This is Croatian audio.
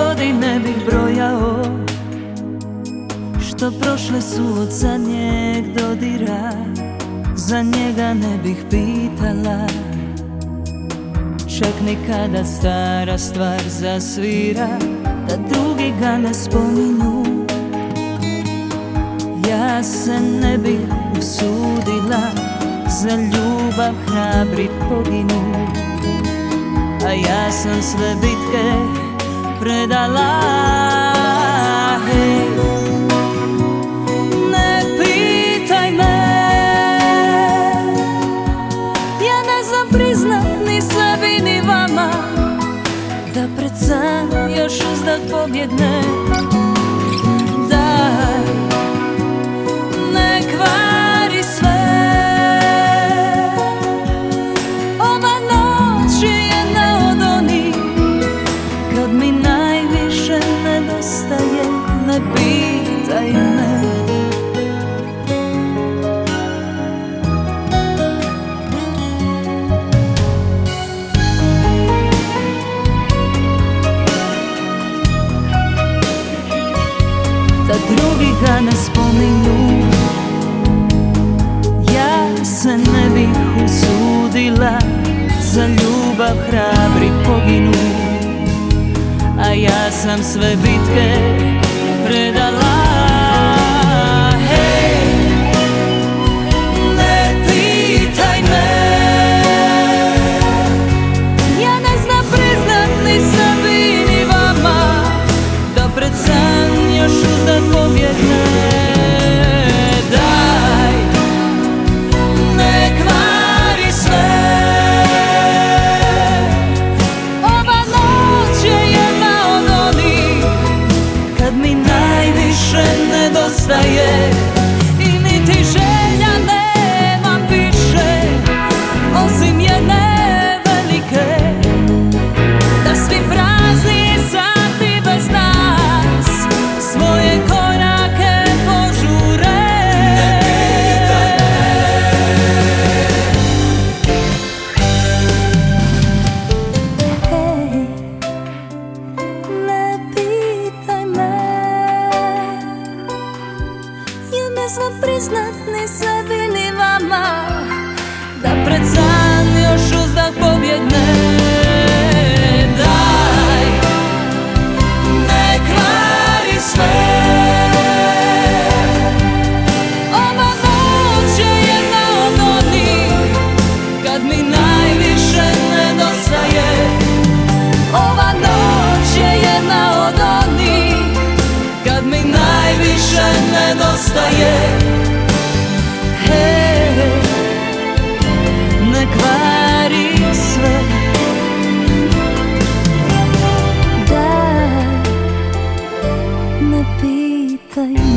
godine bih brojao, što prošle su od zadnjeg dodira. Za njega ne bih pitala, čak ni kada stara stvar zasvira, da drugi ga ne spominju. Ja se ne bih usudila, za ljubav hrabri poginu, a ja sam sve bitke predala. Hej, ne pitaj me, ja ne znam priznat ni sebi ni vama, da pred san još uzdah pobjegne. Daj, ne kvari sve, ova noć je jedna od onih kad mi najviše nedostaje. Ne pitaj me. Da drugi ga ne spominju, ja se ne bih usudila, za ljubav hrabri poginu, a ja sam sve bitke predala. Hej, ne pitaj me, ja ne znam priznat ni sebi ni vama, da pred san još uzdah pobjegne. Daj, ne kvari sve, ova noć je jedna od onih kad mi najviše nedostaje. I niti želja nemam više, osim jedne velike, da svi prazni sati bez nas svoje korake požure. Hej, ne pitaj me, ja ne znam priznat ni sebi ni vama, da pred san još uzdah pobjegne. Daj, ne kvari sve, ova noć je jedna od onih kad mi najviše nedostaje. Ova noć je jedna od onih kad mi najviše nedostaje. Hej, ne kvari sve, daj, ne pitaj.